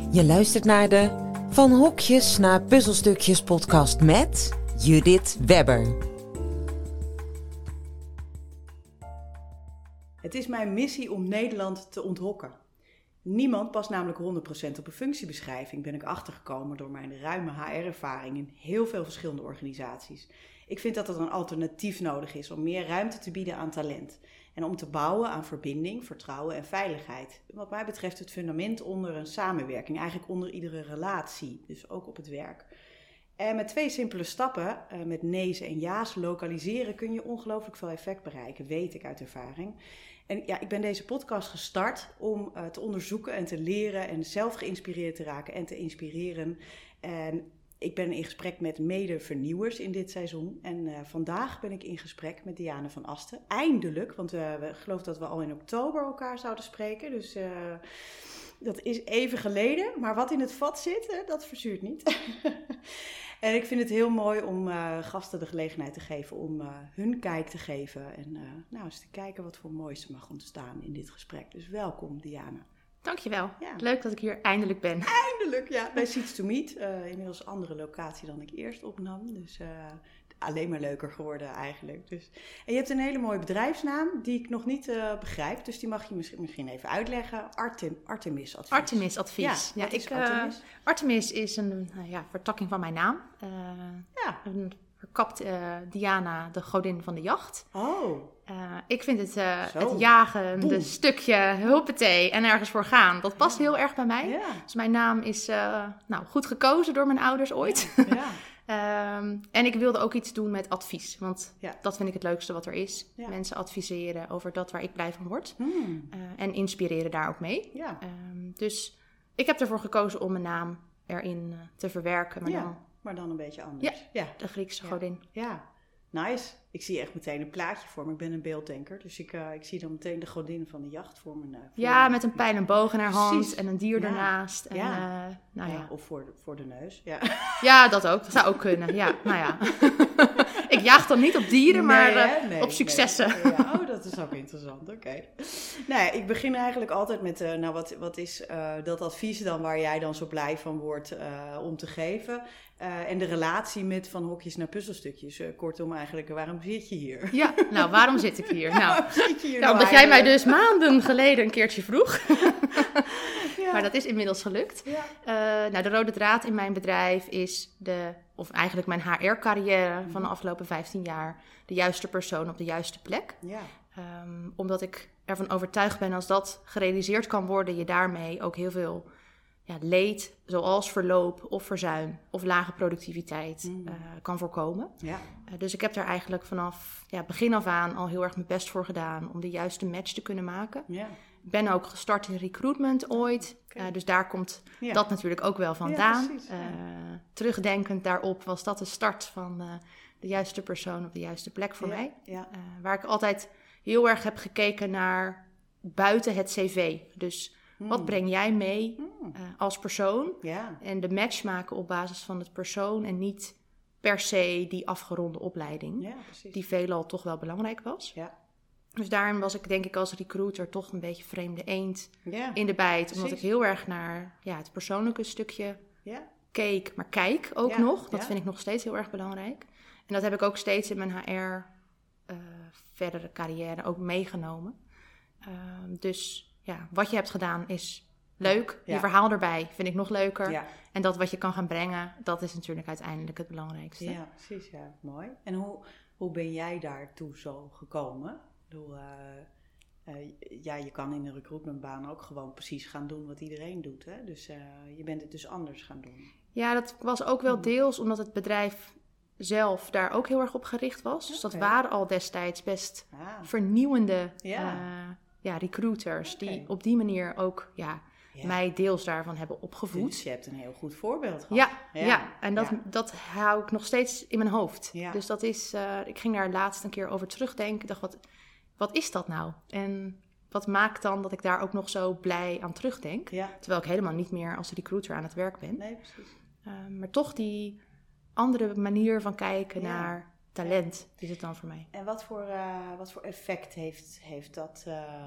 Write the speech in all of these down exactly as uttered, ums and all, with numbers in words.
Je luistert naar de Van Hokjes naar Puzzelstukjes podcast met Judith Webber. Het is mijn missie om Nederland te onthokken. Niemand past namelijk honderd procent op een functiebeschrijving, ben ik achtergekomen door mijn ruime H R-ervaring in heel veel verschillende organisaties. Ik vind dat er een alternatief nodig is om meer ruimte te bieden aan talent. En om te bouwen aan verbinding, vertrouwen en veiligheid. Wat mij betreft het fundament onder een samenwerking, eigenlijk onder iedere relatie, dus ook op het werk. En met twee simpele stappen, met nee's en ja's lokaliseren, kun je ongelooflijk veel effect bereiken, weet ik uit ervaring. En ja, ik ben deze podcast gestart om uh, te onderzoeken en te leren en zelf geïnspireerd te raken en te inspireren. En ik ben in gesprek met mede-vernieuwers in dit seizoen. En uh, vandaag ben ik in gesprek met Diana van Asten. Eindelijk, want uh, we geloven dat we al in oktober elkaar zouden spreken. Dus uh, dat is even geleden. Maar wat in het vat zit, uh, dat verzuurt niet. En ik vind het heel mooi om uh, gasten de gelegenheid te geven om uh, hun kijk te geven. En uh, nou eens te kijken wat voor moois er mag ontstaan in dit gesprek. Dus welkom, Diana. Dankjewel. Ja. Leuk dat ik hier eindelijk ben. Eindelijk, ja. Bij Seeds to Meet. Uh, inmiddels een andere locatie dan ik eerst opnam. Dus uh, alleen maar leuker geworden eigenlijk. Dus. En je hebt een hele mooie bedrijfsnaam die ik nog niet uh, begrijp. Dus die mag je misschien, misschien even uitleggen. Artem, Artemis Advies. Artemis Advies. Ja, ja, wat is ik, Artemis? Uh, Artemis is een uh, ja, vertakking van mijn naam. Uh, ja. Een verkapt uh, Diana, de godin van de jacht. Oh. Uh, ik vind het, uh, Zo. het jagen, Boem. de stukje huppatee en ergens voor gaan, dat past Ja. heel erg bij mij. Ja. Dus mijn naam is uh, nou, goed gekozen door mijn ouders ooit. Ja. um, en ik wilde ook iets doen met advies, want Ja. dat vind ik het leukste wat er is. Ja. Mensen adviseren over dat waar ik blij van word. Hmm. Uh, en inspireren daar ook mee. Ja. Um, dus ik heb ervoor gekozen om mijn naam erin uh, te verwerken, maar ja. dan Maar dan een beetje anders. Ja, de Griekse Ja. godin. Ja, nice. Ik zie echt meteen een plaatje voor me. Ik ben een beelddenker. Dus ik, uh, ik zie dan meteen de godin van de jacht voor me. Uh, voor Ja, me. met een pijl en boog in haar hand Precies. en een dier Ja. ernaast. En, Ja. uh, nou Ja, ja. of voor de, voor de neus. Ja, ja, dat ook. Dat zou ook kunnen. Ja, nou ja. Ik jaag dan niet op dieren, Nee, maar uh, hè? Nee, op successen. Nee. Ja, oh, dat is ook interessant. Oké. Okay. Nou ja, ik begin eigenlijk altijd met, uh, nou wat, wat is uh, dat advies dan waar jij dan zo blij van wordt uh, om te geven? Uh, en de relatie met van hokjes naar puzzelstukjes. Uh, kortom eigenlijk, waarom zit je hier? Ja, nou, waarom zit ik hier? Nou, zit je hier nou nou omdat jij mij eigenlijk? dus maanden geleden een keertje vroeg. Ja. Maar dat is inmiddels gelukt. Ja. Uh, nou, de rode draad in mijn bedrijf is de, of eigenlijk mijn H R-carrière van de afgelopen vijftien jaar, de juiste persoon op de juiste plek. Ja. Um, omdat ik ervan overtuigd ben als dat gerealiseerd kan worden, je daarmee ook heel veel ja, leed, zoals verloop of verzuim of lage productiviteit Mm. uh, kan voorkomen. Ja. Uh, dus ik heb daar eigenlijk vanaf ja, begin af aan al heel erg mijn best voor gedaan om de juiste match te kunnen maken. Ja. Ik ben ook gestart in recruitment ooit, Okay. uh, dus daar komt Ja. dat natuurlijk ook wel vandaan. Ja, precies, ja. Uh, terugdenkend daarop was dat de start van uh, de juiste persoon op de juiste plek voor Ja, mij. ja. Uh, waar ik altijd heel erg heb gekeken naar buiten het cv. Dus Hmm. wat breng jij mee Hmm. uh, als persoon? Ja. En de match maken op basis van het persoon en niet per se die afgeronde opleiding. Ja, precies. Die veelal toch wel belangrijk was. Ja. Dus daarin was ik denk ik als recruiter toch een beetje vreemde eend Ja. in de bijt. Omdat Precies. ik heel erg naar ja, het persoonlijke stukje Ja. keek. Maar kijk ook Ja, nog. Dat ja. vind ik nog steeds heel erg belangrijk. En dat heb ik ook steeds in mijn H R uh, verdere carrière ook meegenomen. Uh, dus ja, wat je hebt gedaan is leuk. Ja. Je verhaal erbij vind ik nog leuker. Ja. En dat wat je kan gaan brengen, dat is natuurlijk uiteindelijk het belangrijkste. Ja, precies. Ja, mooi. En hoe, hoe ben jij daartoe zo gekomen? Ik bedoel, uh, uh, ja, je kan in een recruitmentbaan ook gewoon precies gaan doen wat iedereen doet. Hè? Dus uh, je bent het dus anders gaan doen. Ja, dat was ook wel deels omdat het bedrijf zelf daar ook heel erg op gericht was. Dus dat Oké. waren al destijds best Ah, vernieuwende Ja. uh, ja, recruiters Oké. die op die manier ook ja, ja. mij deels daarvan hebben opgevoed. Dus je hebt een heel goed voorbeeld gehad. Ja, ja. en dat, ja. dat hou ik nog steeds in mijn hoofd. Ja. Dus dat is, uh, ik ging daar laatst een keer over terugdenken. Ik dacht, wat, wat is dat nou? En wat maakt dan dat ik daar ook nog zo blij aan terugdenk? Ja. Terwijl ik helemaal niet meer als recruiter aan het werk ben. Nee, precies. Uh, maar toch die andere manier van kijken Ja. naar talent is het dan voor mij. En wat voor, uh, wat voor effect heeft, heeft dat uh,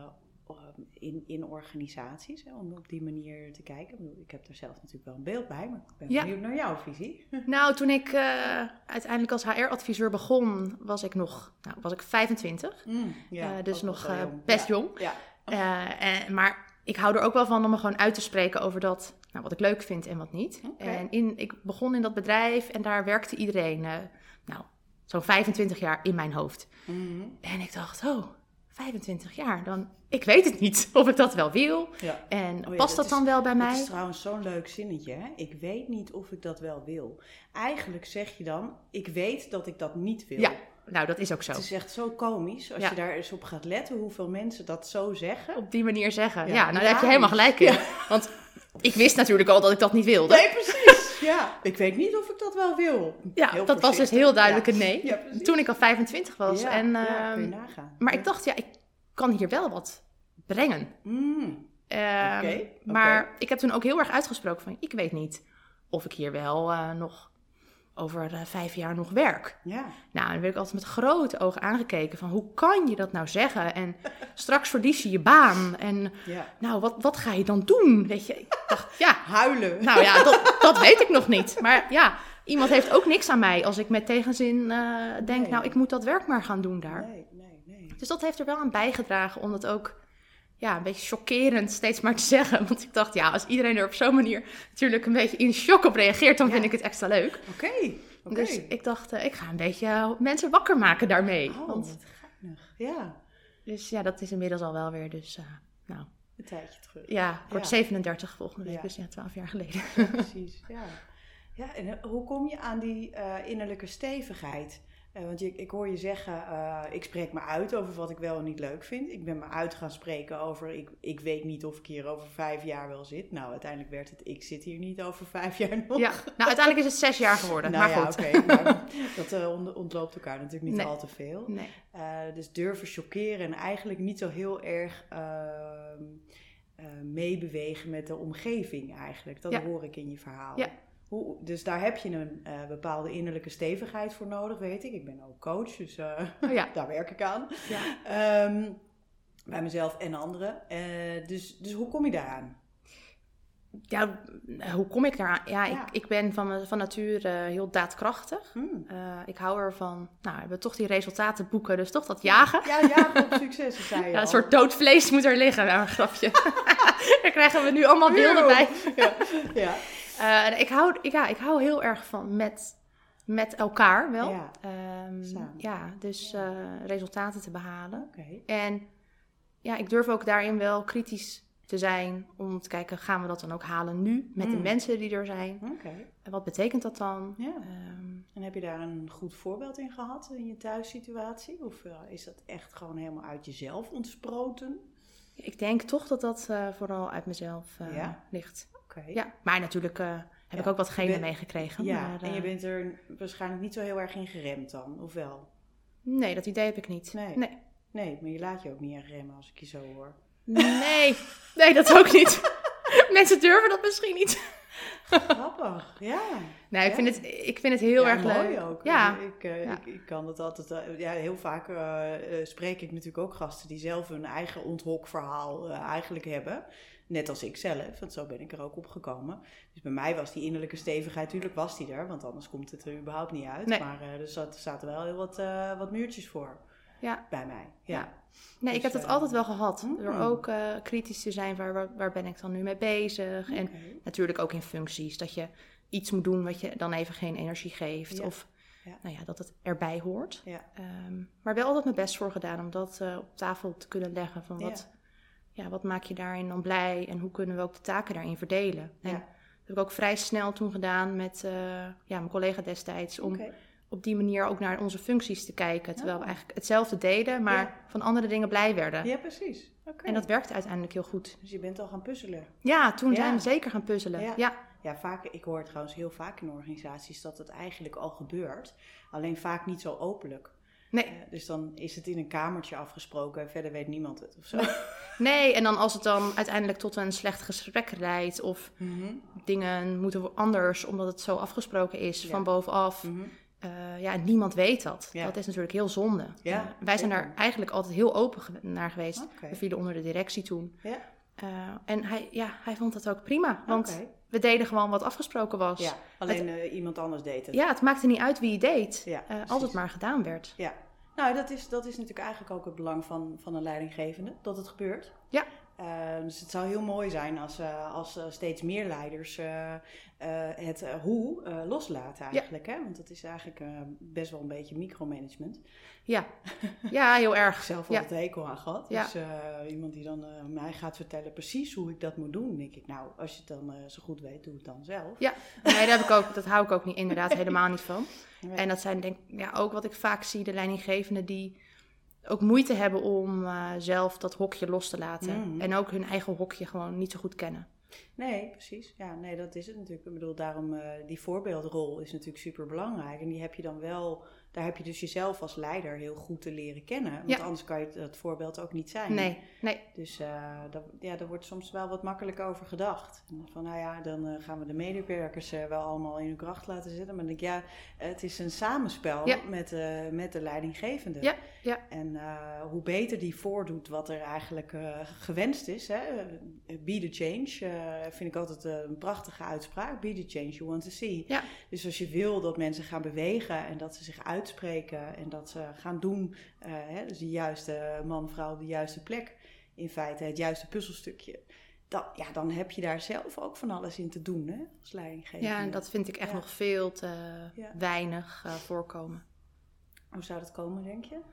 in, in organisaties, hè, om op die manier te kijken? Ik heb daar zelf natuurlijk wel een beeld bij, maar ik ben Ja. benieuwd naar jouw visie. Nou, toen ik uh, uiteindelijk als H R-adviseur begon, was ik nog nou, was ik vijfentwintig. Mm, ja, uh, dus nog uh, jong. best ja. jong. Ja. Uh, en, maar ik hou er ook wel van om me gewoon uit te spreken over dat, nou, wat ik leuk vind en wat niet. Okay. En in, ik begon in dat bedrijf en daar werkte iedereen, uh, nou, zo'n vijfentwintig jaar in mijn hoofd. Mm-hmm. En ik dacht, oh, vijfentwintig jaar, dan, ik weet het niet of ik dat wel wil. Ja. En oh ja, past dat, dat dan is, wel bij mij? Dat is trouwens zo'n leuk zinnetje, hè? Ik weet niet of ik dat wel wil. Eigenlijk zeg je dan, ik weet dat ik dat niet wil. Ja, nou dat is ook zo. Het is echt zo komisch, als ja. je daar eens op gaat letten hoeveel mensen dat zo zeggen. Op die manier zeggen. Ja, ja nou daar heb je helemaal gelijk in. Ja. Want ik wist natuurlijk al dat ik dat niet wilde. Nee, precies. Ja, ik weet niet of ik dat wel wil. Ja, heel dat was dus heel duidelijk ja. een nee. Ja, toen ik al vijfentwintig was. Ja, en, uh, ja, kun je nagaan. Maar ja. ik dacht, ja, ik kan hier wel wat brengen. Mm. Um, okay, maar okay. ik heb toen ook heel erg uitgesproken van, ik weet niet of ik hier wel uh, nog over uh, vijf jaar nog werk. Ja. Nou, dan werd ik altijd met grote ogen aangekeken van, hoe kan je dat nou zeggen? En straks verlies je je baan. En ja. nou, wat, wat ga je dan doen? Weet je, ik dacht, ja. Huilen. Nou ja, dat, dat weet ik nog niet. Maar ja, iemand heeft ook niks aan mij als ik met tegenzin uh, denk, nee. nou, ik moet dat werk maar gaan doen daar. Nee, nee, nee. Dus dat heeft er wel aan bijgedragen om dat ook, ja, een beetje chockerend steeds maar te zeggen. Want ik dacht, ja, als iedereen er op zo'n manier natuurlijk een beetje in shock op reageert, dan ja. vind ik het extra leuk. Oké. Okay. Okay. Dus ik dacht, uh, ik ga een beetje mensen wakker maken daarmee. Oh, want, wat geinig. Ja. Dus ja, dat is inmiddels al wel weer, dus, uh, nou. Een tijdje terug. Ja, ik word ja. zevenendertig volgende week, ja. dus ja, twaalf jaar geleden. Ja, precies, ja. Ja, en hoe kom je aan die uh, innerlijke stevigheid? Uh, want je, ik hoor je zeggen, uh, ik spreek me uit over wat ik wel en niet leuk vind. Ik ben me uit gaan spreken over, ik, ik weet niet of ik hier over vijf jaar wel zit. Nou, uiteindelijk werd het, ik zit hier niet over vijf jaar nog. Ja, nou uiteindelijk is het zes jaar geworden, nou, maar ja, goed. Okay, maar dat uh, ontloopt elkaar natuurlijk niet nee. al te veel. Nee. Uh, dus durven chockeren en eigenlijk niet zo heel erg uh, uh, meebewegen met de omgeving eigenlijk. Dat ja. hoor ik in je verhaal. Ja. Hoe, dus daar heb je een uh, bepaalde innerlijke stevigheid voor nodig, weet ik. Ik ben ook coach, dus uh, oh ja. daar werk ik aan. Ja. Um, bij mezelf en anderen. Uh, dus, dus hoe kom je daaraan? Ja, hoe kom ik daaraan? Ja, ja. Ik, ik ben van, van nature uh, heel daadkrachtig. Hmm. Uh, ik hou ervan, nou, we hebben toch die resultaten boeken, dus toch dat jagen. Ja, jagen op succes, dat zei je ja, al. een soort dood vlees moet er liggen, nou, een grapje. Daar krijgen we nu allemaal beelden bij. Ja, ja. Uh, ik, hou, ja, ik hou heel erg van met, met elkaar wel. Ja, um, ja dus ja. Uh, resultaten te behalen. Okay. En ja, ik durf ook daarin wel kritisch te zijn om te kijken, gaan we dat dan ook halen nu met mm. de mensen die er zijn? Okay. En wat betekent dat dan? Ja. Um, en heb je daar een goed voorbeeld in gehad in je thuissituatie? Of uh, is dat echt gewoon helemaal uit jezelf ontsproten? Ik denk toch dat dat uh, vooral uit mezelf uh, ja? ligt. Okay. Ja, maar natuurlijk uh, heb ja. ik ook wat genen meegekregen. Ja, maar, uh, en je bent er waarschijnlijk niet zo heel erg in geremd dan, of wel? Nee, dat idee heb ik niet. Nee, nee. nee maar je laat je ook niet in remmen als ik je zo hoor. Nee, nee, dat ook niet. Mensen durven dat misschien niet. Grappig, ja. Nee, ik, ja. vind het, ik vind het heel ja, erg mooi leuk. Ook. Ja. Ik, uh, ja. Ik, ik kan dat altijd... Uh, ja, heel vaak uh, uh, spreek ik natuurlijk ook gasten die zelf hun eigen onthokverhaal uh, eigenlijk hebben. Net als ik zelf, want zo ben ik er ook op gekomen. Dus bij mij was die innerlijke stevigheid, natuurlijk was die er. Want anders komt het er überhaupt niet uit. Nee. Maar uh, er zat, zaten wel heel wat, uh, wat muurtjes voor. Ja. Bij mij, ja. ja. Nee, dus, ik heb dat uh, altijd wel gehad. Mm. Door ook uh, kritisch te zijn, waar, waar, waar ben ik dan nu mee bezig? Okay. En natuurlijk ook in functies, dat je iets moet doen wat je dan even geen energie geeft. Ja. Of ja. Nou ja, dat het erbij hoort. Ja. Um, maar wel altijd mijn best voor gedaan om dat uh, op tafel te kunnen leggen. Van wat, ja. Ja, wat maak je daarin dan blij? En hoe kunnen we ook de taken daarin verdelen? En ja. dat heb ik ook vrij snel toen gedaan met uh, ja, mijn collega destijds. Om okay. op die manier ook naar onze functies te kijken. Terwijl oh. we eigenlijk hetzelfde deden, maar ja. van andere dingen blij werden. Ja, precies. Okay. En dat werkte uiteindelijk heel goed. Dus je bent al gaan puzzelen? Ja, toen ja. zijn we zeker gaan puzzelen. Ja. Ja. Ja, vaak, ik hoor trouwens heel vaak in organisaties dat het eigenlijk al gebeurt. Alleen vaak niet zo openlijk. Nee. Uh, dus dan is het in een kamertje afgesproken en verder weet niemand het of zo. Nee, en dan als het dan uiteindelijk tot een slecht gesprek leidt of mm-hmm. dingen moeten anders omdat het zo afgesproken is ja. van bovenaf. Mm-hmm. Uh, ja, niemand weet dat. Ja. Dat is natuurlijk heel zonde. Ja, uh, wij zijn daar eigenlijk altijd heel open ge- naar geweest. Okay. We vielen onder de directie toen. Ja. Uh, en hij, ja, hij vond dat ook prima. Want okay. we deden gewoon wat afgesproken was. Ja, alleen het, uh, iemand anders deed het. Ja, het maakte niet uit wie het deed. Ja, uh, als het maar gedaan werd. Ja. Nou, dat is, dat is natuurlijk eigenlijk ook het belang van, van een leidinggevende. Dat het gebeurt. Ja. Uh, dus het zou heel mooi zijn als, uh, als uh, steeds meer leiders uh, uh, het uh, hoe uh, loslaten eigenlijk. Ja. Hè? Want dat is eigenlijk uh, best wel een beetje micromanagement. Ja, ja heel erg. Ik heb zelf altijd ja. hekel aan gehad. Ja. Dus uh, iemand die dan uh, mij gaat vertellen precies hoe ik dat moet doen. Dan denk ik, nou, als je het dan uh, zo goed weet, doe het dan zelf. Ja, nee, dat, heb ik ook, dat hou ik ook niet, inderdaad helemaal niet van. Nee. En dat zijn denk ik ja, ook wat ik vaak zie, de leidinggevenden die ook moeite hebben om uh, zelf dat hokje los te laten. Mm-hmm. En ook hun eigen hokje gewoon niet zo goed kennen. Nee, precies. Ja, nee, dat is het natuurlijk. Ik bedoel, daarom, uh, die voorbeeldrol is natuurlijk super belangrijk. En die heb je dan wel, daar heb je dus jezelf als leider heel goed te leren kennen. Want ja. anders kan je het voorbeeld ook niet zijn. Nee, nee. Dus uh, dat, ja, daar wordt soms wel wat makkelijker over gedacht. En van, nou ja, dan uh, gaan we de medewerkers uh, wel allemaal in hun kracht laten zitten. Maar dan denk ik, ja, het is een samenspel ja. met, uh, met de leidinggevende. Ja, ja. En uh, hoe beter die voordoet wat er eigenlijk uh, gewenst is, hè, be the change, uh, vind ik altijd uh, een prachtige uitspraak. Be the change you want to see. Ja. Dus als je wil dat mensen gaan bewegen en dat ze zich uitspreken en dat ze gaan doen, uh, hè, dus de juiste man, vrouw, de juiste plek, in feite het juiste puzzelstukje. Dat, ja, dan heb je daar zelf ook van alles in te doen, hè, als leidinggevende. Ja, en dat vind ik echt ja. nog veel te ja. weinig uh, voorkomen. Hoe zou dat komen, denk je?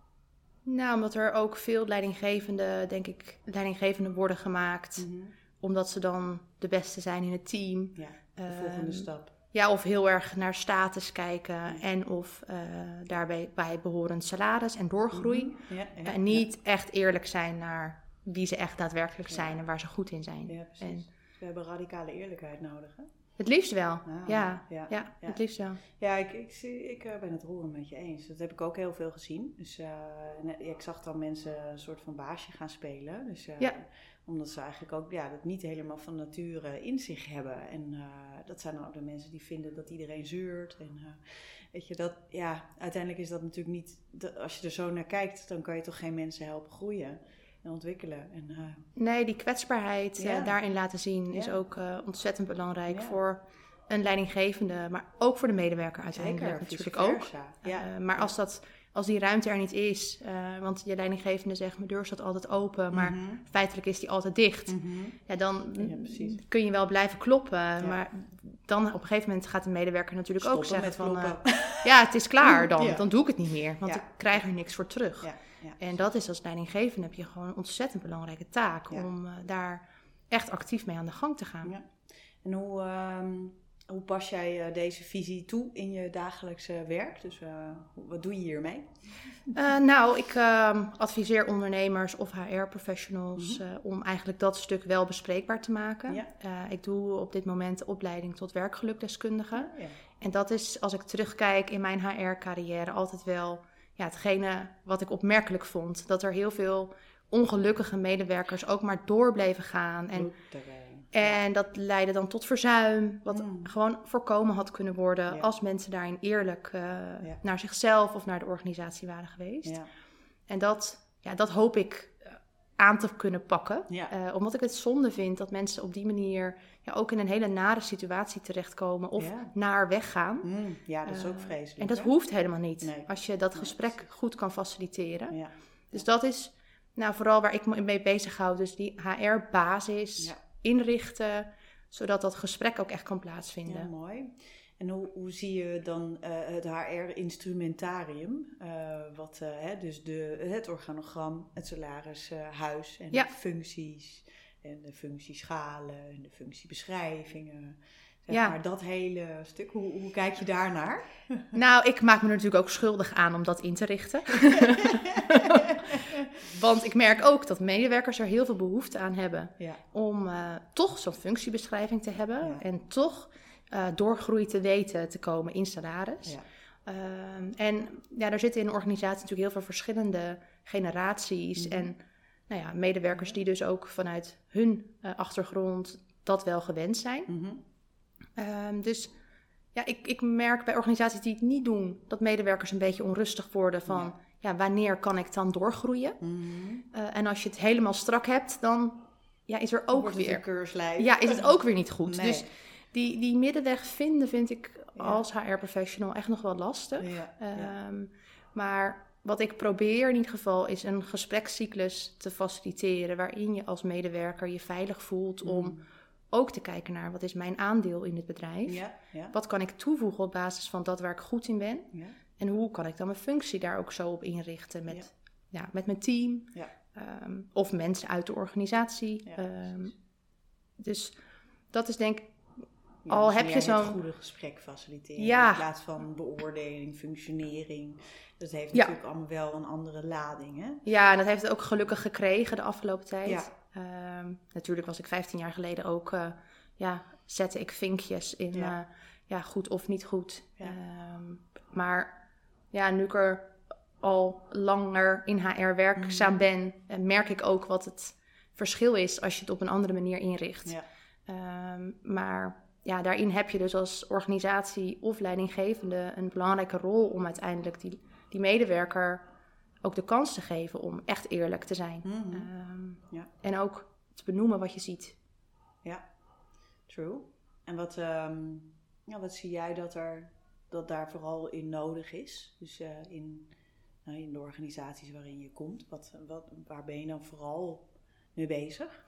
Nou, omdat er ook veel leidinggevenden, denk ik, leidinggevenden worden gemaakt. Mm-hmm. Omdat ze dan de beste zijn in het team. Ja, de uh, volgende stap. Ja, of heel erg naar status kijken. Ja. En of uh, daarbij bij behorend salaris en doorgroei. Mm-hmm. Ja, ja, en niet ja. echt eerlijk zijn naar wie ze echt daadwerkelijk zijn ja. en waar ze goed in zijn. Ja, precies. En we hebben radicale eerlijkheid nodig, hè? Het liefst wel, ah, ja, ja, ja, ja. Het liefst wel. Ja, ik, ik, ik uh, ben het roerend met je eens. Dat heb ik ook heel veel gezien. Dus uh, ik zag dan mensen een soort van baasje gaan spelen. Dus, uh, ja. Omdat ze eigenlijk ook ja, dat niet helemaal van nature in zich hebben. En uh, dat zijn dan ook de mensen die vinden dat iedereen zeurt. En uh, weet je, dat, ja, uiteindelijk is dat natuurlijk niet, dat, als je er zo naar kijkt, dan kan je toch geen mensen helpen groeien en ontwikkelen. En, uh, nee, die kwetsbaarheid ja. uh, daarin laten zien ja. is ook uh, ontzettend belangrijk ja. voor een leidinggevende, maar ook voor de medewerker uiteindelijk Zeker, natuurlijk ook. Ja. Uh, maar als, dat, als die ruimte er niet is, uh, want je leidinggevende zegt, mijn deur staat altijd open, maar mm-hmm. feitelijk is die altijd dicht. Mm-hmm. Ja, dan ja, kun je wel blijven kloppen, ja. maar dan op een gegeven moment gaat de medewerker natuurlijk Stoppen ook zeggen van, uh, ja, ja, het is klaar dan, ja. dan doe ik het niet meer, want ja. ik krijg er niks voor terug. Ja. Ja, en dat is als leidinggevende heb je gewoon een ontzettend belangrijke taak ja. om uh, daar echt actief mee aan de gang te gaan. Ja. En hoe, um, hoe pas jij uh, deze visie toe in je dagelijkse werk? Dus uh, wat doe je hiermee? Uh, nou, ik uh, adviseer ondernemers of H R-professionals mm-hmm. uh, om eigenlijk dat stuk wel bespreekbaar te maken. Ja. Uh, ik doe op dit moment de opleiding tot werkgelukdeskundige. Ja, ja. En dat is, als ik terugkijk in mijn H R-carrière, altijd wel ja, hetgene wat ik opmerkelijk vond. Dat er heel veel ongelukkige medewerkers ook maar door bleven gaan. En, en dat leidde dan tot verzuim, wat mm. gewoon voorkomen had kunnen worden ja. als mensen daarin eerlijk uh, ja. naar zichzelf of naar de organisatie waren geweest. Ja. En dat, ja, dat hoop ik aan te kunnen pakken. Ja. Uh, omdat ik het zonde vind dat mensen op die manier ja, ook in een hele nare situatie terechtkomen of ja. naar weggaan. Mm, ja, dat is ook vreselijk. Uh, en dat hè? hoeft helemaal niet. Nee. Als je dat gesprek nee. goed kan faciliteren. Ja. Dus dat is nou, vooral waar ik me mee bezig hou. Dus die H R-basis ja. inrichten, zodat dat gesprek ook echt kan plaatsvinden. Ja, mooi. En hoe, hoe zie je dan uh, het H R-instrumentarium? Uh, wat, uh, hè, dus de, het organogram, het salarishuis uh, en ja. de functies en de functieschalen en de functiebeschrijvingen. Zeg ja. maar dat hele stuk. Hoe, hoe kijk je daarnaar? Nou, ik maak me er natuurlijk ook schuldig aan om dat in te richten. Want ik merk ook dat medewerkers er heel veel behoefte aan hebben ja. om uh, toch zo'n functiebeschrijving te hebben ja. en toch Uh, doorgroei te weten te komen in salaris. Ja. Uh, en ja, er zitten in een organisatie natuurlijk heel veel verschillende generaties mm-hmm. en nou ja, medewerkers die dus ook vanuit hun uh, achtergrond dat wel gewend zijn. Mm-hmm. Uh, dus ja, ik, ik merk bij organisaties die het niet doen, dat medewerkers een beetje onrustig worden van, ja, ja wanneer kan ik dan doorgroeien? Mm-hmm. Uh, en als je het helemaal strak hebt, dan ja, is er ook weer... een keurslijf. Ja, is het ook weer niet goed. Nee. Dus die, die middenweg vinden vind ik ja. als H R-professional echt nog wel lastig. Ja, ja. Um, maar wat ik probeer in ieder geval is een gesprekscyclus te faciliteren, waarin je als medewerker je veilig voelt om mm. ook te kijken naar wat is mijn aandeel in het bedrijf. Ja, ja. Wat kan ik toevoegen op basis van dat waar ik goed in ben. Ja. En hoe kan ik dan mijn functie daar ook zo op inrichten met, ja. Ja, met mijn team. Ja. Um, of mensen uit de organisatie. Ja, um, dus dat is denk ik, ja, al dus heb je zo'n... het goede gesprek faciliteren. Ja. In plaats van beoordeling, functionering. Dat heeft natuurlijk ja. allemaal wel een andere lading. Hè? Ja, en dat heeft het ook gelukkig gekregen de afgelopen tijd. Ja. Um, natuurlijk was ik vijftien jaar geleden ook... Uh, ja, zette ik vinkjes in ja. Uh, ja, goed of niet goed. Ja. Um, maar ja, nu ik er al langer in H R werkzaam ben, merk ik ook wat het verschil is als je het op een andere manier inricht. Ja. Um, maar ja, daarin heb je dus als organisatie of leidinggevende een belangrijke rol om uiteindelijk die, die medewerker ook de kans te geven om echt eerlijk te zijn. Mm-hmm. Um, ja. En ook te benoemen wat je ziet. Ja, true. En wat, um, ja, wat zie jij dat, er, dat daar vooral in nodig is? Dus uh, in... in de organisaties waarin je komt, wat, wat, waar ben je dan vooral mee bezig?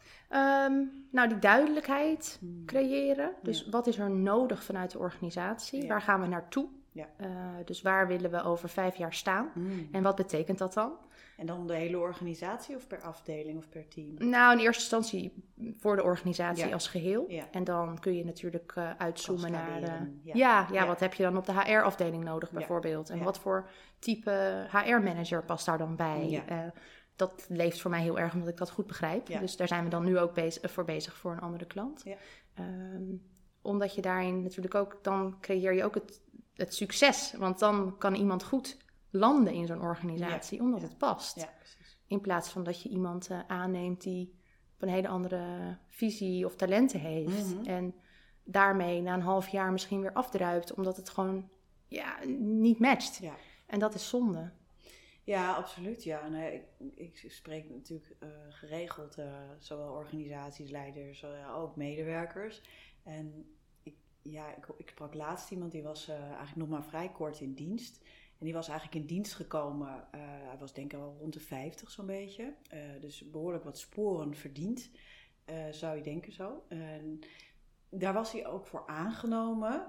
Um, nou, die duidelijkheid hmm. creëren. Dus ja. wat is er nodig vanuit de organisatie? Ja. Waar gaan we naartoe? Ja. Uh, dus waar willen we over vijf jaar staan? Hmm. En wat betekent dat dan? En dan de hele organisatie of per afdeling of per team? Nou, in eerste instantie voor de organisatie ja. als geheel. Ja. En dan kun je natuurlijk uh, uitzoomen naar... Uh, ja. Ja, ja, ja, wat heb je dan op de H R-afdeling nodig bijvoorbeeld? Ja. En ja. wat voor type H R-manager past daar dan bij? Ja. Uh, dat leeft voor mij heel erg omdat ik dat goed begrijp. Ja. Dus daar zijn we dan nu ook bezig, voor bezig voor een andere klant. Ja. Um, omdat je daarin natuurlijk ook... Dan creëer je ook het, het succes. Want dan kan iemand goed... landen in zo'n organisatie, ja. omdat ja. het past. Ja, in plaats van dat je iemand uh, aanneemt die op een hele andere visie of talenten heeft. Mm-hmm. En daarmee na een half jaar misschien weer afdruipt, omdat het gewoon ja, niet matcht. Ja. En dat is zonde. Ja, absoluut. Ja. Nee, ik, ik spreek natuurlijk uh, geregeld, uh, zowel organisaties, leiders, uh, ook medewerkers. En ik, ja, ik, ik sprak laatst iemand, die was uh, eigenlijk nog maar vrij kort in dienst. En die was eigenlijk in dienst gekomen, uh, hij was denk ik al rond de vijftig zo'n beetje. Uh, dus behoorlijk wat sporen verdiend, uh, zou je denken zo. En daar was hij ook voor aangenomen.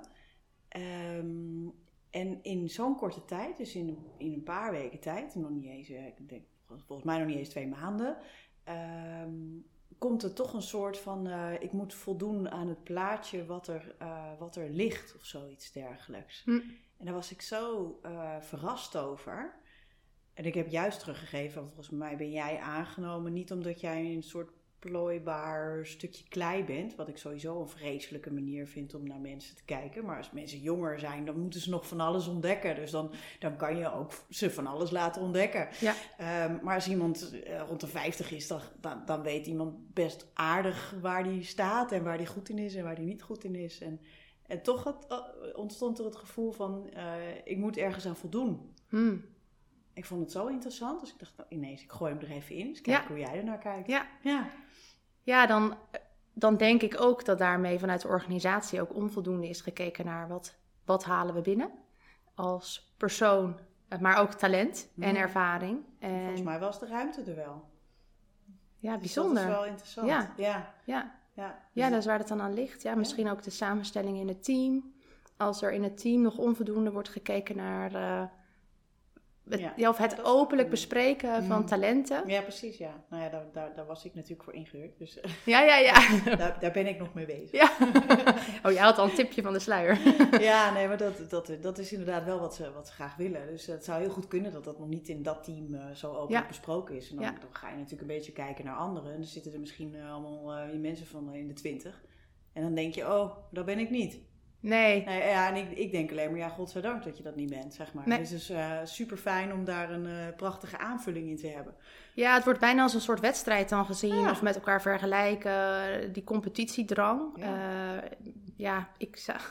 Um, en in zo'n korte tijd, dus in, in een paar weken tijd, nog niet eens, ik denk, volgens mij nog niet eens twee maanden... Um, komt er toch een soort van, uh, ik moet voldoen aan het plaatje wat er, uh, wat er ligt of zoiets dergelijks. Hm. En daar was ik zo uh, verrast over. En ik heb juist teruggegeven, volgens mij ben jij aangenomen niet omdat jij een soort plooibaar stukje klei bent. Wat ik sowieso een vreselijke manier vind om naar mensen te kijken. Maar als mensen jonger zijn, dan moeten ze nog van alles ontdekken. Dus dan, dan kan je ook ze van alles laten ontdekken. Ja. Um, maar als iemand uh, rond de vijftig is, dan, dan, dan weet iemand best aardig waar die staat. En waar die goed in is en waar die niet goed in is. En, en toch had, uh, ontstond er het gevoel van, uh, ik moet ergens aan voldoen. Hmm. Ik vond het zo interessant. Dus ik dacht, nou, ineens, ik gooi hem er even in. Dus kijk ja. hoe jij ernaar kijkt. Ja, ja. ja dan, dan denk ik ook dat daarmee vanuit de organisatie ook onvoldoende is gekeken naar wat, wat halen we binnen. Als persoon, maar ook talent en mm. ervaring. En volgens mij was de ruimte er wel. Ja, bijzonder. Dus dat is wel interessant. Ja, ja. ja. ja. Dus ja dat is waar het dan aan ligt. Ja, misschien ja. ook de samenstelling in het team. Als er in het team nog onvoldoende wordt gekeken naar... Uh, Het, ja. Ja, of het ja, openlijk bespreken mm. van talenten. Ja, precies, ja. Nou ja, daar, daar, daar was ik natuurlijk voor ingehuurd. Dus ja, ja, ja. daar, daar ben ik nog mee bezig. Ja. Oh, jij had al een tipje van de sluier. Ja, nee, maar dat, dat, dat is inderdaad wel wat ze, wat ze graag willen. Dus het zou heel goed kunnen dat dat nog niet in dat team uh, zo openlijk ja. besproken is. En dan, ja. dan ga je natuurlijk een beetje kijken naar anderen. En dan zitten er misschien uh, allemaal uh, mensen van uh, in de twintig. En dan denk je, oh, dat ben ik niet. Nee. nee ja, en ik, ik denk alleen maar, ja, godzijdank dat je dat niet bent, zeg maar. Nee. Dus het is uh, super fijn om daar een uh, prachtige aanvulling in te hebben. Ja, het wordt bijna als een soort wedstrijd dan gezien, ja. of met elkaar vergelijken, die competitiedrang. Ja, uh, ja ik zag...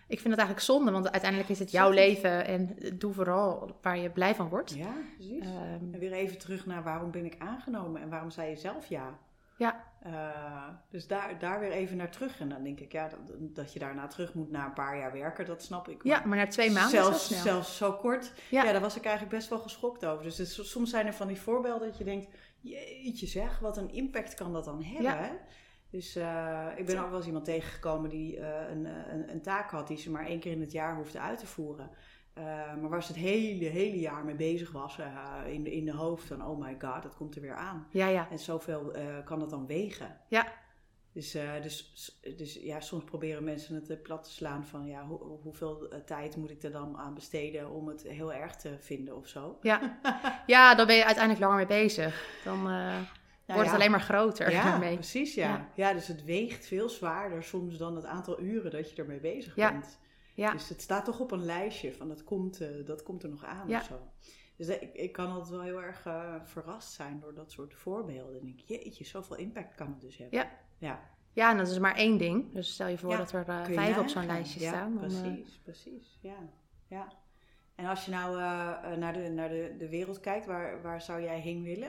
ik vind het eigenlijk zonde, want uiteindelijk is het jouw leven en doe vooral waar je blij van wordt. Ja, precies. Um, en weer even terug naar waarom ben ik aangenomen en waarom zei je zelf ja? Ja. Uh, dus daar, daar weer even naar terug. En dan denk ik, ja, dat, dat je daarna terug moet na een paar jaar werken, dat snap ik. Maar ja, maar na twee maanden zelfs, is dat snel. Zelfs zo kort. Ja. ja, daar was ik eigenlijk best wel geschokt over. Dus het, soms zijn er van die voorbeelden dat je denkt, jeetje zeg, wat een impact kan dat dan hebben, ja. hè? Dus uh, ik ben ook wel eens iemand tegengekomen die uh, een, een, een taak had die ze maar één keer in het jaar hoefde uit te voeren. Uh, maar waar ze het hele, hele jaar mee bezig was, uh, in, de, in de hoofd van oh my god, dat komt er weer aan. Ja, ja. En zoveel uh, kan dat dan wegen. Ja. Dus, uh, dus, dus ja, soms proberen mensen het uh, plat te slaan van ja, hoe, hoeveel uh, tijd moet ik er dan aan besteden om het heel erg te vinden of zo. Ja, ja dan ben je uiteindelijk langer mee bezig. Dan uh, nou, wordt ja. het alleen maar groter. Ja, daarmee. precies ja. ja. Ja, dus het weegt veel zwaarder soms dan het aantal uren dat je ermee bezig ja. bent. Ja. Dus het staat toch op een lijstje van dat komt, uh, dat komt er nog aan ja. of zo. Dus dat, ik, ik kan altijd wel heel erg uh, verrast zijn door dat soort voorbeelden. En denk ik, jeetje, zoveel impact kan het dus hebben. Ja. Ja. Ja, en dat is maar één ding. Dus stel je voor ja, dat er uh, vijf nagaan. op zo'n lijstje ja, staan. Precies, dan, uh... precies. Ja. ja. En als je nou uh, naar, de, naar de, de wereld kijkt, waar, waar zou jij heen willen?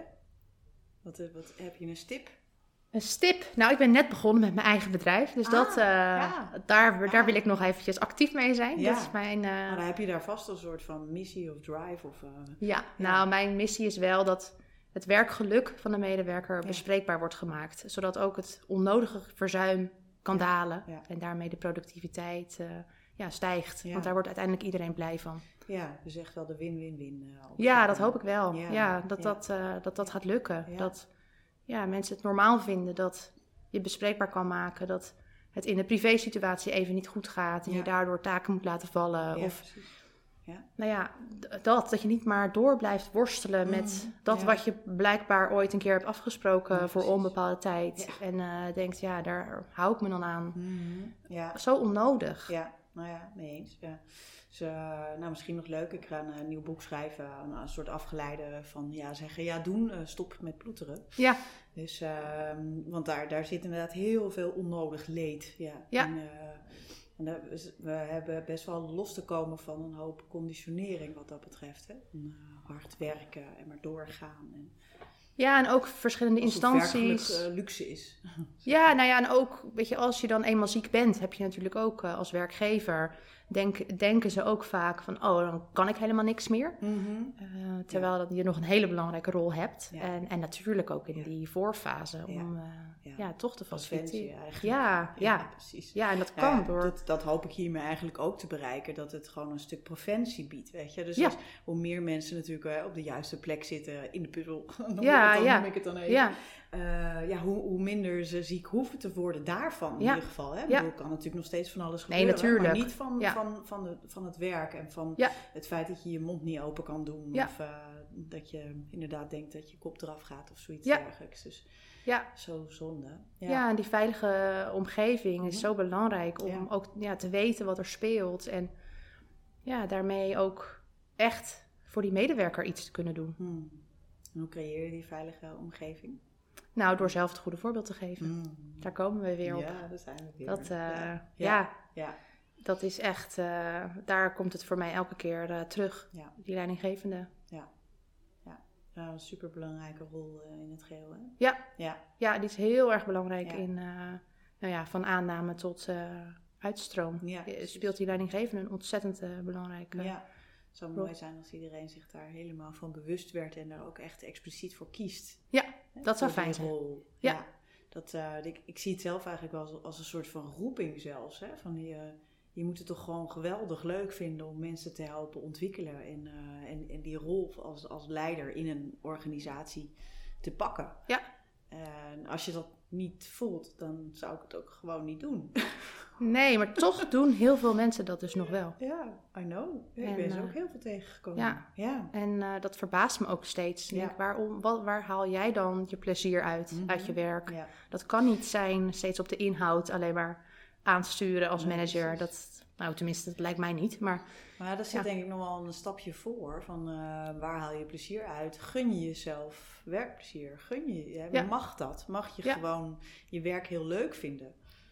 Wat, wat, heb je een stip? Een stip? Nou, ik ben net begonnen met mijn eigen bedrijf. Dus ah, dat, uh, ja. daar, daar ah. wil ik nog eventjes actief mee zijn. Ja. Dat is mijn... Uh... Nou, dan heb je daar vast een soort van missie of drive. Of, uh, ja, ja, nou, mijn missie is wel dat het werkgeluk van de medewerker ja. bespreekbaar wordt gemaakt. Zodat ook het onnodige verzuim kan ja. dalen. Ja. En daarmee de productiviteit uh, ja, stijgt. Ja. Want daar wordt uiteindelijk iedereen blij van. Ja, dus echt wel de win-win-win. Uh, ja, dat hoop ik wel. Ja, ja, dat, ja. Dat, uh, dat dat gaat lukken. Ja. Dat ja, mensen het normaal vinden dat je bespreekbaar kan maken. Dat het in de privésituatie even niet goed gaat. En ja. je daardoor taken moet laten vallen. Ja, of, precies. Ja. Nou ja, dat. Dat je niet maar door blijft worstelen met mm, dat ja. wat je blijkbaar ooit een keer hebt afgesproken ja, voor onbepaalde tijd. Ja. En uh, denkt, ja, daar hou ik me dan aan. Mm-hmm. Ja. Zo onnodig. Ja, nou ja, mee eens. Ja. Dus, uh, nou, misschien nog leuk. Ik ga een, een nieuw boek schrijven. Een, een soort afgeleide van, ja, zeggen, ja, doen, uh, stop met ploeteren. Ja. Dus, uh, want daar, daar zit inderdaad heel veel onnodig leed. Ja. Ja. En, uh, en uh, we hebben best wel los te komen van een hoop conditionering wat dat betreft. Hè? En, uh, hard werken en maar doorgaan. En ja, en ook verschillende instanties. Het uh, luxe is. Ja, nou ja, en ook, weet je, als je dan eenmaal ziek bent, heb je natuurlijk ook uh, als werkgever, denk, denken ze ook vaak van, oh, dan kan ik helemaal niks meer. Mm-hmm. Uh, terwijl ja. je nog een hele belangrijke rol hebt. Ja. En, en natuurlijk ook in ja. die voorfase, ja. om uh, ja. Ja, toch te faciliteren. Ja, Ja, ja. ja, precies. Ja, en dat kan ja, door... Dat, dat hoop ik hiermee eigenlijk ook te bereiken, dat het gewoon een stuk preventie biedt, weet je. Dus ja. als, hoe meer mensen natuurlijk uh, op de juiste plek zitten in de puzzel, dan, ja, dan ja. noem ik het dan even. Ja. Uh, ja, hoe, hoe minder ze ziek hoeven te worden daarvan in ja. ieder geval. Hè? Ja. Er kan natuurlijk nog steeds van alles gebeuren, nee, natuurlijk. maar niet van, ja. van, van, de, van het werk en van ja. het feit dat je je mond niet open kan doen. Ja. Of uh, dat je inderdaad denkt dat je kop eraf gaat of zoiets ja. dergelijks. Dus ja. zo zonde. Ja. ja, en die veilige omgeving is mm-hmm. zo belangrijk om ja. ook ja, te weten wat er speelt. En ja, daarmee ook echt voor die medewerker iets te kunnen doen. Hmm. En hoe creëer je die veilige omgeving? Nou, door zelf het goede voorbeeld te geven. Mm. Daar komen we weer op. Ja, daar zijn we weer. Dat, uh, ja. Ja, ja. ja. dat is echt... Uh, daar komt het voor mij elke keer uh, terug. Ja. Die leidinggevende. Ja. Ja. ja een superbelangrijke rol uh, in het geheel. Hè? Ja. Ja. Ja, die is heel erg belangrijk ja. in... Uh, nou ja, van aanname tot uh, uitstroom. Ja, speelt die leidinggevende een ontzettend uh, belangrijke... Ja. Het zou mooi zijn als iedereen zich daar helemaal van bewust werd en daar ook echt expliciet voor kiest. Ja, He, dat zou fijn zijn. Ja. ja. Dat, uh, ik, ik zie het zelf eigenlijk wel als, als een soort van roeping zelfs. Hè? Van die, uh, je moet het toch gewoon geweldig leuk vinden om mensen te helpen ontwikkelen. En, uh, en, en die rol als, als leider in een organisatie te pakken. Ja. En als je dat niet voelt, dan zou ik het ook gewoon niet doen. Nee, maar toch doen heel veel mensen dat dus nog wel. Ja, I know. Ja, en, ik ben ze uh, ook heel veel tegengekomen. Ja, ja. en uh, dat verbaast me ook steeds. Ja. Denk, waarom, wat, waar haal jij dan je plezier uit, mm-hmm. uit je werk? Ja. Dat kan niet zijn steeds op de inhoud alleen maar aansturen als nee, manager. Dat, nou, tenminste, dat lijkt mij niet. Maar, maar dat zit ja. denk ik nog wel een stapje voor. Van uh, waar haal je plezier uit? Gun je jezelf werkplezier? Gun je, ja, ja. mag dat? Mag je ja. gewoon je werk heel leuk vinden?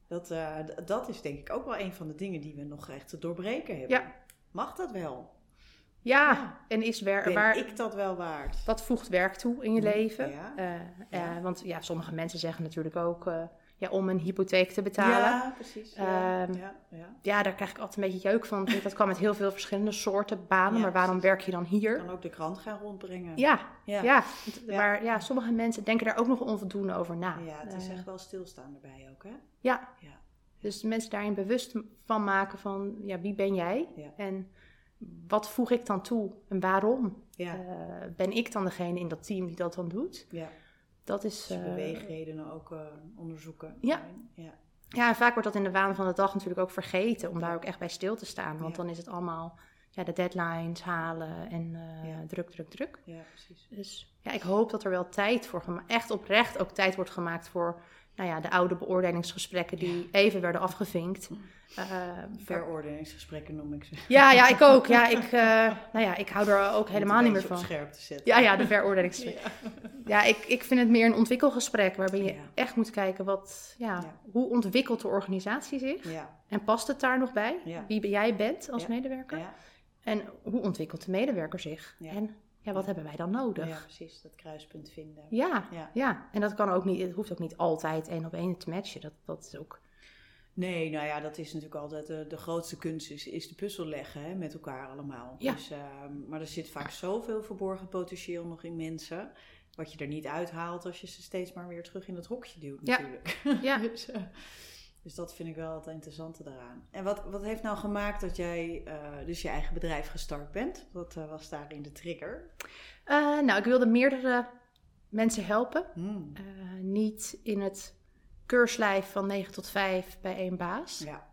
dat, uh, d- dat is denk ik ook wel een van de dingen die we nog echt te doorbreken hebben. Ja. Mag dat wel? Ja, Ja. en is wer- Ben waar, ik dat wel waard? wat voegt werk toe in je leven? Ja. Uh, uh, Ja. Want ja, sommige mensen zeggen natuurlijk ook... Uh, ja, om een hypotheek te betalen. Ja, precies. Ja, Um, ja, ja. ja, daar krijg ik altijd een beetje jeuk van. Dat kan met heel veel verschillende soorten banen. Ja, maar waarom precies. werk je dan hier? Je kan ook de krant gaan rondbrengen. Ja, Ja. ja. Ja. Maar ja, sommige mensen denken daar ook nog onvoldoende over na. Ja, het is Uh, echt wel stilstaan erbij ook, hè? Ja. Ja. Dus mensen daarin bewust van maken van... ja, wie ben jij? Ja. En wat voeg ik dan toe? En waarom? Ja. Uh, ben ik dan degene in dat team die dat dan doet? Ja. Dat is... Dus Uh, beweegredenen ook uh, onderzoeken. Ja. Ja. Ja, en vaak wordt dat in de waan van de dag natuurlijk ook vergeten... om daar ook echt bij stil te staan. Want Ja. dan is het allemaal ja, de deadlines halen en uh, Ja. druk, druk, druk. Ja, precies. Dus ja, ik hoop dat er wel tijd voor gemaakt... echt oprecht ook tijd wordt gemaakt voor... nou ja, de oude beoordelingsgesprekken die Ja. even werden afgevinkt. Uh, Veroordelingsgesprekken noem ik ze. ja, ja, ik ook. Ja, ik, uh, nou ja, ik hou er ook helemaal niet meer van. Om het een beetje op scherp te zetten. Ja, ja, de veroordelingsgesprekken. Ja, ja ik, ik vind het meer een ontwikkelgesprek... waarbij je Ja. echt moet kijken wat, ja, Ja. hoe ontwikkelt de organisatie zich... Ja. En past het daar nog bij? Ja. Wie jij bent als Ja. medewerker? Ja. En hoe ontwikkelt de medewerker zich? Ja. En ja, wat hebben wij dan nodig? Ja, precies. Dat kruispunt vinden. Ja, Ja. ja. En dat kan ook niet, het hoeft ook niet altijd één op één te matchen. Dat, dat is ook... Nee, nou ja, dat is natuurlijk altijd de, de grootste kunst is, is de puzzel leggen hè, met elkaar allemaal. Ja. Dus, uh, maar er zit vaak zoveel verborgen potentieel nog in mensen, wat je er niet uithaalt als je ze steeds maar weer terug in het hokje duwt Ja. natuurlijk. Ja. dus, uh, dus dat vind ik wel het interessante daaraan. En wat, wat heeft nou gemaakt dat jij uh, dus je eigen bedrijf gestart bent? Wat uh, was daarin de trigger? Uh, nou, ik wilde meerdere mensen helpen. Hmm. Uh, niet in het keurslijf van negen tot vijf bij één baas. Ja.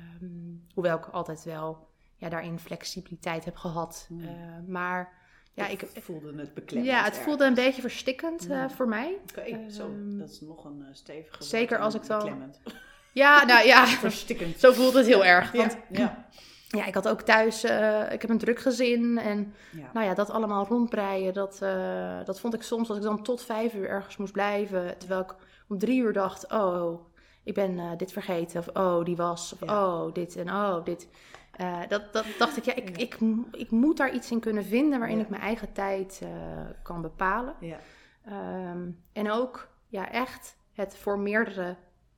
Um, hoewel ik altijd wel ja, daarin flexibiliteit heb gehad. Hmm. Uh, maar ja, ik, ik voelde het beklemmend. Ja, het voelde een beetje verstikkend uh, Hmm. voor mij. Oké, okay, zo. Um, Dat is nog een uh, stevige zeker woord, als ik dan... beklemmend. Ja, nou ja, Verstikkend. zo voelt het heel erg. Want Ja, ja. ja, ik had ook thuis, uh, ik heb een druk gezin en Ja. nou ja, dat allemaal rondbreien, dat, uh, dat vond ik soms dat ik dan tot vijf uur ergens moest blijven. Terwijl ik om drie uur dacht, oh, ik ben uh, dit vergeten. Of oh, die was. Of Ja. oh, dit en oh, dit. Uh, dat, dat dacht ik, ja, ik, Ja. ik, ik moet daar iets in kunnen vinden waarin Ja. ik mijn eigen tijd uh, kan bepalen. Ja. Um, en ook ja, echt het voor meerdere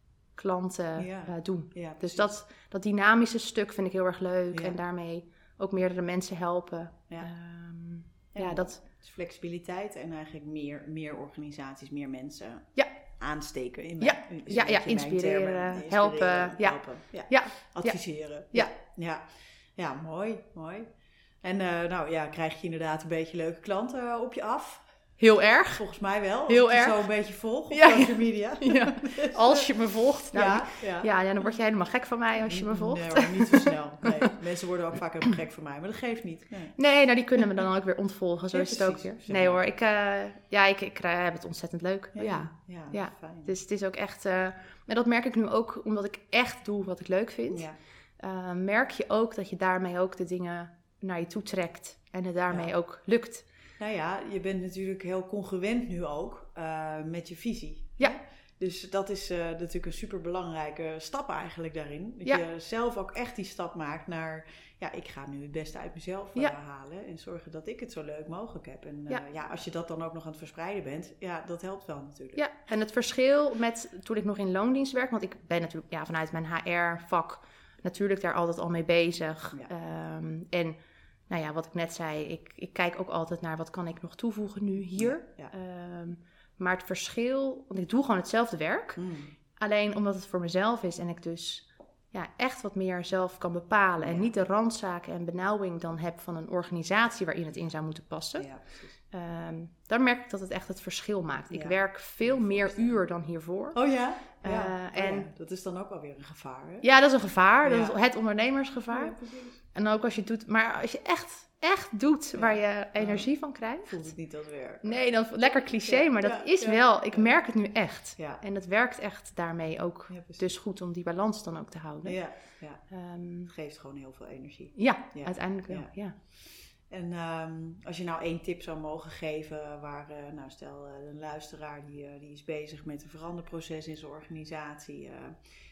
klanten Ja. uh, doen. Ja, Dus precies. dat, dat dynamische stuk vind ik heel erg leuk. Ja. En daarmee ook meerdere mensen helpen. Ja. Um, Ja, ja, dat... Dus flexibiliteit en eigenlijk meer, meer organisaties, meer mensen Ja. aansteken. In Ja. mijn, is Ja, een ja, beetje mijn inspireren, termen. Inspireren, helpen, ja. helpen. Ja. Ja. Adviseren. Ja. Ja. Ja, mooi, mooi. En uh, nou ja, krijg je inderdaad een beetje leuke klanten uh, op je af? Heel erg. Volgens mij wel. Heel als ik je erg. zo een beetje volg op Ja, social media. Ja. Als je me volgt. Nou, ja, ja. ja, ja, dan word je helemaal gek van mij als je me volgt. Nee hoor, niet zo snel. Nee. Mensen worden ook vaak helemaal gek van mij, maar dat geeft niet. Nee. Nee, nou die kunnen me dan ook weer ontvolgen. Zo Ja, is het ook precies. weer. Nee hoor, ik, uh, ja, ik, ik uh, heb het ontzettend leuk. Ja, ja. ja, ja. fijn. Dus het is ook echt... Uh, en dat merk ik nu ook omdat ik echt doe wat ik leuk vind. Ja. Uh, merk je ook dat je daarmee ook de dingen naar je toe trekt. En het daarmee Ja. ook lukt. Nou ja, je bent natuurlijk heel congruent nu ook uh, met je visie. Ja. Dus dat is uh, natuurlijk een superbelangrijke stap eigenlijk daarin. Dat Ja. je zelf ook echt die stap maakt naar... Ja, ik ga nu het beste uit mezelf uh, Ja. halen. En zorgen dat ik het zo leuk mogelijk heb. En uh, Ja. ja, als je dat dan ook nog aan het verspreiden bent... Ja, dat helpt wel natuurlijk. Ja, en het verschil met toen ik nog in loondienst werk... Want ik ben natuurlijk ja, vanuit mijn H R-vak natuurlijk daar altijd al mee bezig. Ja. Um, en... Nou ja, wat ik net zei, ik, ik kijk ook altijd naar wat kan ik nog toevoegen nu hier. Ja. Um, maar het verschil, want ik doe gewoon hetzelfde werk. Mm. Alleen omdat het voor mezelf is en ik dus ja, echt wat meer zelf kan bepalen. En Ja. niet de randzaken en benauwing dan heb van een organisatie waarin het in zou moeten passen. Ja, precies. Um, dan merk ik dat het echt het verschil maakt. Ik Ja. werk veel meer uur dan hiervoor. Oh ja? Ja. Uh, oh en ja. Dat is dan ook alweer een gevaar, hè? Ja, dat is een gevaar. Ja. Dat is het ondernemersgevaar. Ja, precies. En ook als je het doet, maar als je echt, echt doet Ja. waar je energie van krijgt. Voelt het niet als werk. Nee, dan lekker cliché, Ja, maar dat ja, is ja. wel, ik Ja. merk het nu echt. Ja. En het werkt echt daarmee ook Ja, precies. dus goed om die balans dan ook te houden. Ja, ja. Um, Het geeft gewoon heel veel energie. ja, Ja. uiteindelijk wel. Ja. Ja. En um, als je nou één tip zou mogen geven waar, uh, nou stel uh, een luisteraar die, uh, die is bezig met een veranderproces in zijn organisatie. Uh,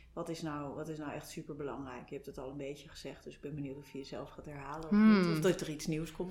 Wat is nou, wat is nou echt super belangrijk? Je hebt het al een beetje gezegd, dus ik ben benieuwd of je jezelf gaat herhalen. Of, Hmm. niet, of dat er iets nieuws komt.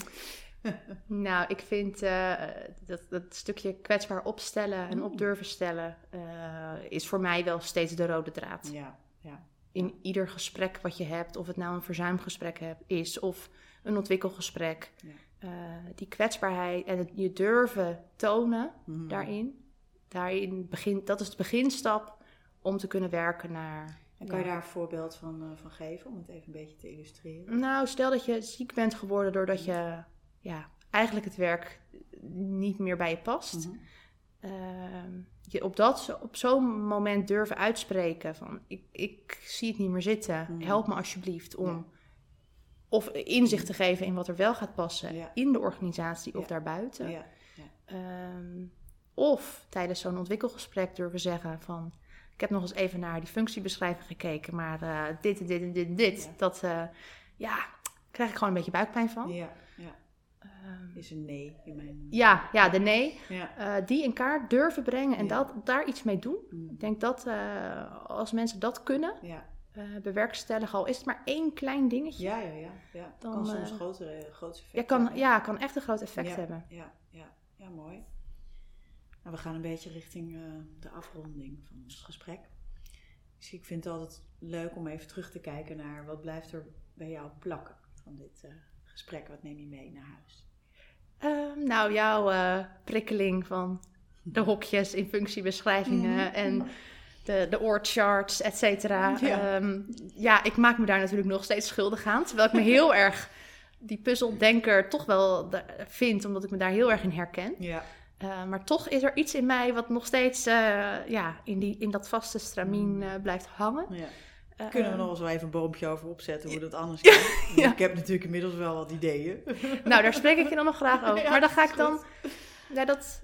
Nou, ik vind uh, dat, dat stukje kwetsbaar opstellen en op durven stellen uh, is voor mij wel steeds de rode draad. Ja, ja. In ieder gesprek wat je hebt, of het nou een verzuimgesprek heb, is of een ontwikkelgesprek. Ja. Uh, die kwetsbaarheid en het, je durven tonen mm. daarin, daarin begin, dat is de beginstap om te kunnen werken naar... En kan ja. je daar een voorbeeld van, uh, van geven, om het even een beetje te illustreren? Nou, stel dat je ziek bent geworden doordat je ja, eigenlijk het werk niet meer bij je past. Mm-hmm. Uh, je op, dat, op zo'n moment durven uitspreken van ik, ik zie het niet meer zitten, mm-hmm. help me alsjeblieft om... Ja. Of inzicht te geven in wat er wel gaat passen ja. in de organisatie of ja. daarbuiten. Ja. Ja. Um, of tijdens zo'n ontwikkelgesprek durven zeggen van... Ik heb nog eens even naar die functiebeschrijving gekeken, maar uh, dit en dit en dit en dit. Ja. Dat, uh, ja, krijg ik gewoon een beetje buikpijn van. Ja, ja. Um, is een nee in mijn... Ja, ja, de nee. Ja. Uh, die in kaart durven brengen en ja. dat, daar iets mee doen. Mm. Ik denk dat uh, als mensen dat kunnen... Ja. Uh, bewerkstelligen, al is het maar één klein dingetje. Ja, ja, ja. ja. Dan kan soms uh, grote, grote effect ja, kan, hebben. Ja, kan echt een groot effect ja, hebben. Ja, ja, ja, mooi. Nou, we gaan een beetje richting uh, de afronding van ons gesprek. Dus ik vind het altijd leuk om even terug te kijken naar wat blijft er bij jou plakken van dit uh, gesprek. Wat neem je mee naar huis? Uh, nou, jouw uh, prikkeling van de hokjes in functiebeschrijvingen mm-hmm. en... De, de oorcharts, et cetera. Ja. Um, ja, ik maak me daar natuurlijk nog steeds schuldig aan. Terwijl ik me heel erg die puzzeldenker toch wel de, vind, omdat ik me daar heel erg in herken. Ja. Uh, maar toch is er iets in mij wat nog steeds uh, ja, in, die, in dat vaste stramien uh, blijft hangen. Ja. Uh, Kunnen we nog eens wel even een boompje over opzetten hoe dat anders kan? Ja. Ik heb natuurlijk inmiddels wel wat ideeën. Nou, daar spreek ik je dan nog graag over. Ja, maar dan ga ik dan... Ja, dat...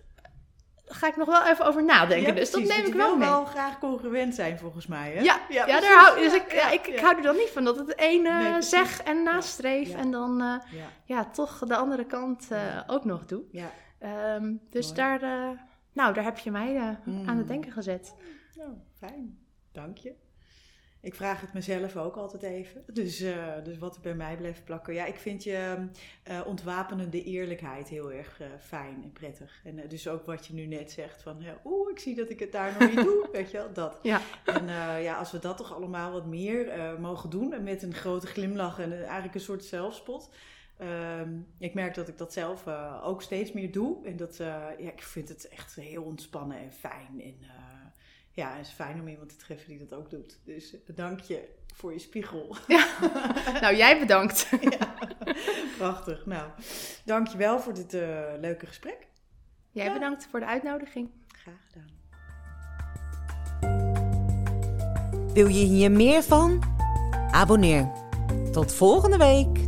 ga ik nog wel even over nadenken. Ja, dus dat neem ik wel wil mee. wel graag congruent zijn volgens mij. Hè? Ja, ja, ja, daar hou, dus ik, ja, ik, ja. ik hou er dan niet van dat het ene nee, zeg en nastreef ja. en dan uh, ja. ja, toch de andere kant uh, ja. ook nog doe. Ja. Um, dus Mooi. daar, uh, nou, daar heb je mij uh, mm. aan het denken gezet. Oh, fijn, dank je. Ik vraag het mezelf ook altijd even. Dus, uh, dus wat er bij mij blijft plakken. Ja, ik vind je uh, ontwapenende eerlijkheid heel erg uh, fijn en prettig. En uh, dus ook wat je nu net zegt van... Uh, Oeh, ik zie dat ik het daar nog niet doe. Weet je wel, dat. Ja. En uh, ja, als we dat toch allemaal wat meer uh, mogen doen... en met een grote glimlach en uh, eigenlijk een soort zelfspot... Uh, ik merk dat ik dat zelf uh, ook steeds meer doe. En dat, uh, ja, ik vind het echt heel ontspannen en fijn en... Uh, Ja, het is fijn om iemand te treffen die dat ook doet. Dus dank je voor je spiegel. Ja. Nou, jij bedankt. Ja, prachtig. Nou, dank je wel voor dit uh, leuke gesprek. Jij ja. bedankt voor de uitnodiging. Graag gedaan. Wil je hier meer van? Abonneer. Tot volgende week.